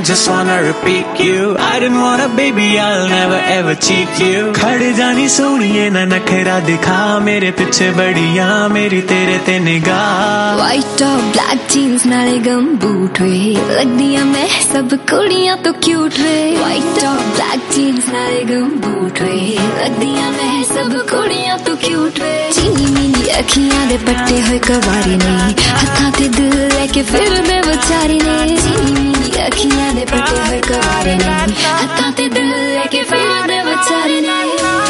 just wanna repeat you. I didn't want a baby, I'll never ever cheat you. खड़ जानी सोनिए ना नखरा दिखा, मेरे पीछे बड़िया मेरी तेरे ते निगाह. White top black jeans नाले गम बूट वे, लगदियां मैं सब कुड़ियां तो क्यूट वे. White top black jeans नाले गम बूट वे, लगदियां मैं सब कुड़ियां तो क्यूट वे. चीनी मीनी अखियां दे पट्टे होए कवारी ने, हत्थां ते दिल लेके फिर दे बेचारी ने. चीनी मीनी अखियां दे पट्टे होए कवारी ने, हत्थां ते दिल लेके फिर दे बेचारी ने.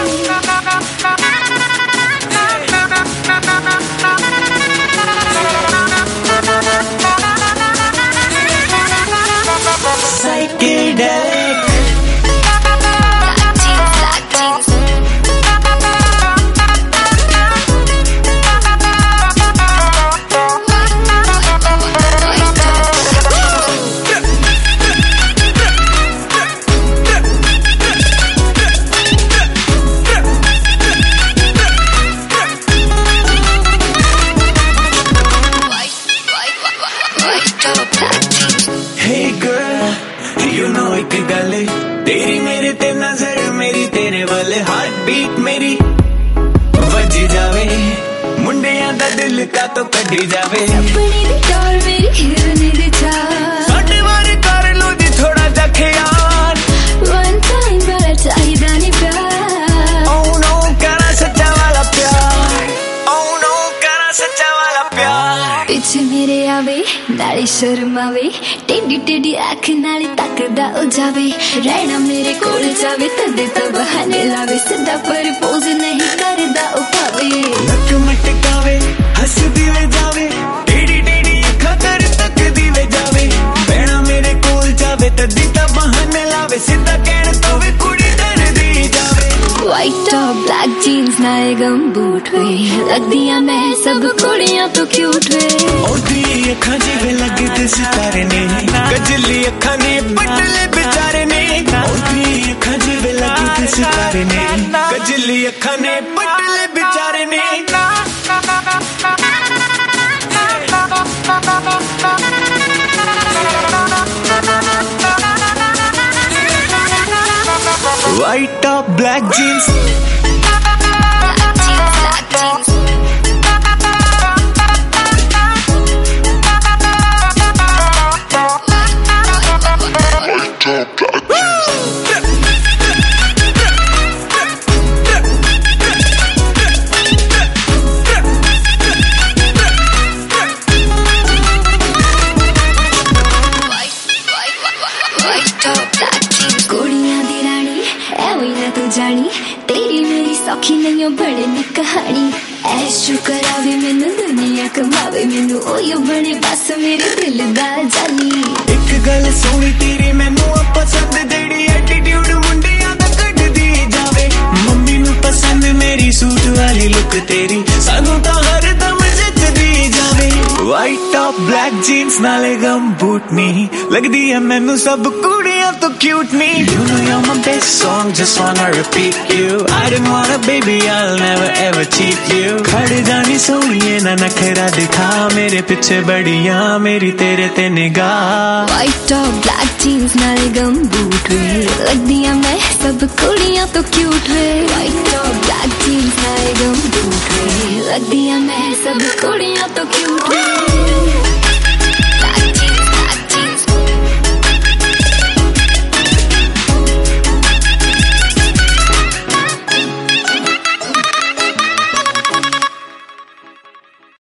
Psychedelic. Hey girl, you know एक गल तेरी मेरे ते नजर मेरी तेरे वाले हार्ट बीट मेरी वजी जावे मुंडियां दा दिल का तो कढ़ी जावे. अपनी दी टोर मेरी हिरनी दी चाल, साडे वारे कर लो जी थोड़ा जा ख्याल. One time बड़ा चाहिदा नी प्यार. Oh no करा सच्चा वाला प्यार, oh no करा सच्चा वाला प्यार. पिछे मेरे आवे नाली शर्मावे, टेढ़ी टेढ़ी अख नाली तकदा ओ जावे. रहना मेरे कोल जावे तदे तो बहाने लावे, सीधा प्रपोज नहीं करदा ओ पावे. लक मटकावे हंसदी वे जावे, टेढ़ी टेढ़ी अखा कर तकदी वे जावे. रहना मेरे कोल जावे तदे तो बहाने लावे, सीधा कहण तो वे कुड़ी डरदी जावे. White top black jeans नाले गम बूट वे, लगदियां मैं सब कुड़ियां तो क्यूट वे. ओदी अखा जिवे लगदे सितारे ने, गजली अखा ने पटले बेचारे ने. ओदी अखा जिवे लगदे सितारे ने, गजली अखा ने पटले बेचारे ने. White top black jeans. जानी तेरी मेरी सौखी नहीं हो बड़े नी कहानी. ऐशु करावे मैनू दुनिया कमावे मैनू, ओयो बने बस मेरे दिल दा जानी. एक गल सोनी तेरी मैनू पसंद, जेड़ी एटीट्यूड मुंडियां दा कढदी जावे. मम्मी नू पसंद मेरी सूट वाली लुक तेरी, सानू तां हरदम जचदी जावे. White top black jeans नाले गम बूट नी, लगदी है मैनू सब कुड़ियां तो क्यूट नी. You know you're my best song, just wanna repeat you. I didn't want a baby, I'll never ever cheat you. खड़ जानी सोनिए ना नखरा दिखा, मेरे पीछे बड़िया मेरी तेरे ते निगाह. White top black jeans नाले गम बूट वे, लगदियां मैं सब कुड़ियां तो क्यूट वे. White top black jeans नाले गम बूट वे, लगदियां मैं सब कुड़ियां तो क्यूट वे.